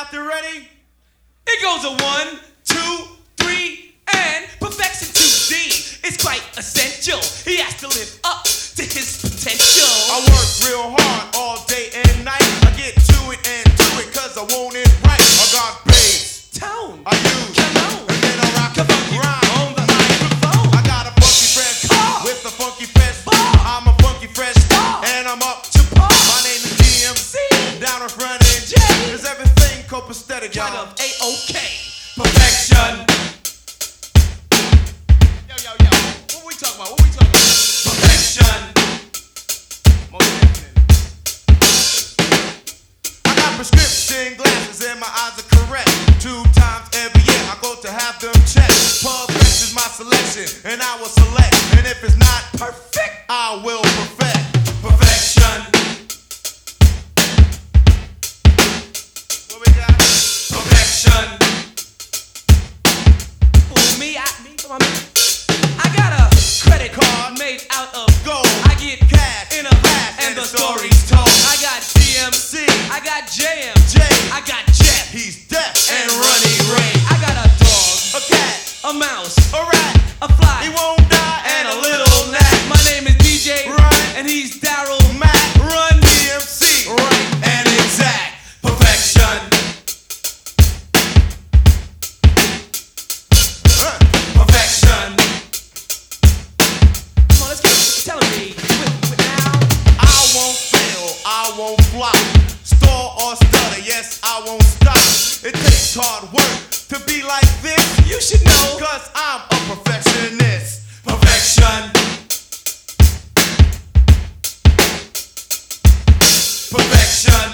out there ready? It goes a 1, 2, 3, and perfection to D is quite essential. He has to live up to his potential. I work real hard all day and night. I get to it and do it cause I want it right. I got bass, Tone, I use, come on, and then I rock a funky rhyme on the microphone. I got a funky fresh Bar. with a funky fresh Bar. I'm a funky fresh Bar. and I'm up to Bar. My name is DMC, down in front and J. Is everything copacetic, Kind y'all? of A-OK. Perfection. Yo, what we talking about? Perfection. Most definitely. I got prescription glasses and my eyes are correct. 2 times every year I go to have them checked. Perfect is my selection and I will select. And if it's not perfect, I will perfect. Perfection. What we got? Perfection. Fool me, come on, man. I got a credit card made out of Gold. I get Cash. in a Flash. and the story. story's told. I got DMC, I got JM, J. I got Jeff He's deaf and Runny Ray. I got a dog, A cat. a mouse, A rat. a fly, He won't die. and a little gnat. My name is DJ, Right. and he's Daryl. Matt. Run DMC. right and exact. Perfection. Perfection. Come on, let's go. Tell me with now. I won't fail, I won't flop. Stall or stutter, yes, I won't stop. It takes hard work to be like this. You should know. Cause I'm a perfectionist. Perfection. Perfection.